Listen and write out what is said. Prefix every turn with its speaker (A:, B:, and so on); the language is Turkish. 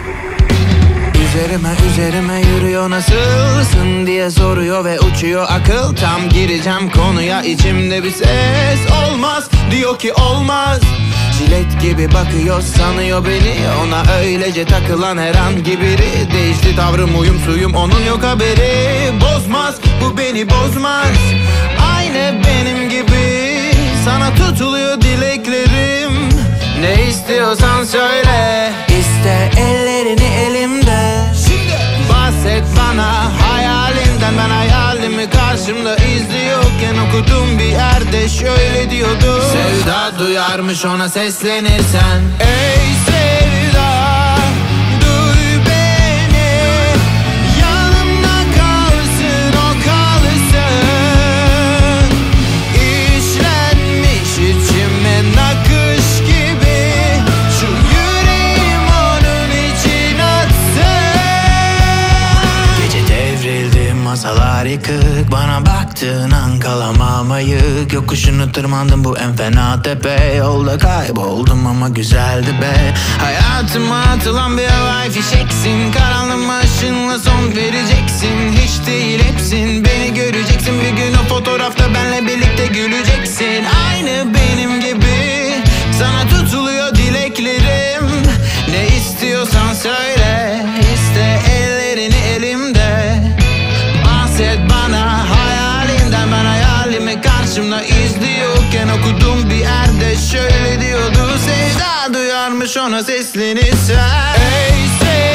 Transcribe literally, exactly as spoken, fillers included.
A: Üzerime üzerime yürüyor, nasılsın diye soruyor ve uçuyor akıl. Tam gireceğim konuya, içimde bir ses olmaz diyor ki olmaz. Jilet gibi bakıyor, sanıyor beni, ona öylece takılan herhangi biri. Değişti tavrım, uyum suyum, onun yok haberi. Bozmaz, bu beni bozmaz. Aynı benim gibi sana tutuluyor dileklerim. Ne istiyorsan söyle, iste ellerini elimde. Bahset bana hayalinden, ben hayalimi karşımda izliyorken okudum bir yerde şöyle diyordu: sevda duyarmış ona seslenirsen. Ey sevda, duy beni, yanımda kalsın o kalsın. İşlenmiş içime nakış gibi, şu yüreğim onun için atsın. Gece devrildim, masalar yıkık, bana baktığın an kalamam ayık. Yokuşunu tırmandım, bu en fena tepe, yolda kayboldum ama güzeldi be. Hayatıma atılan bir havai fişeksin, karanlığıma ışınla son vereceksin. Hiç değil hepsin, beni göreceksin bir gün, o fotoğrafta benle birlikte güleceksin. Aynı benim gibi sana tutuluyor dileklerim. Ne istiyorsan söyle, iste ellerini elimde. Bahset bana hayalinden, ben hayalimi karşımda izliyorken okudum bir yerde şöyle diyordu: sevda duyarmış ona seslenirsen. Ey sevda,